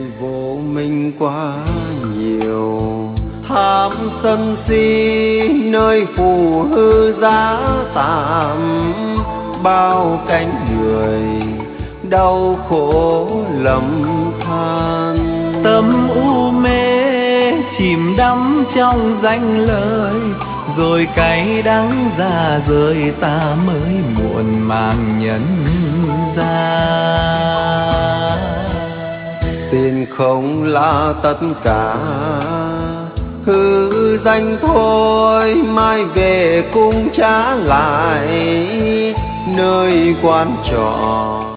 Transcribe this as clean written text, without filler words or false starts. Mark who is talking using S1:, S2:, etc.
S1: vô minh quá nhiều, tham sân si nơi phù hư giá tạm, bao cánh người đau khổ lầm than.
S2: Tâm u mê chìm đắm trong danh lợi, rồi cay đắng ra rời ta mới muộn màng nhận ra.
S1: Tiền không là tất cả, hư danh thôi, mai về cũng trả lại nơi quán trọ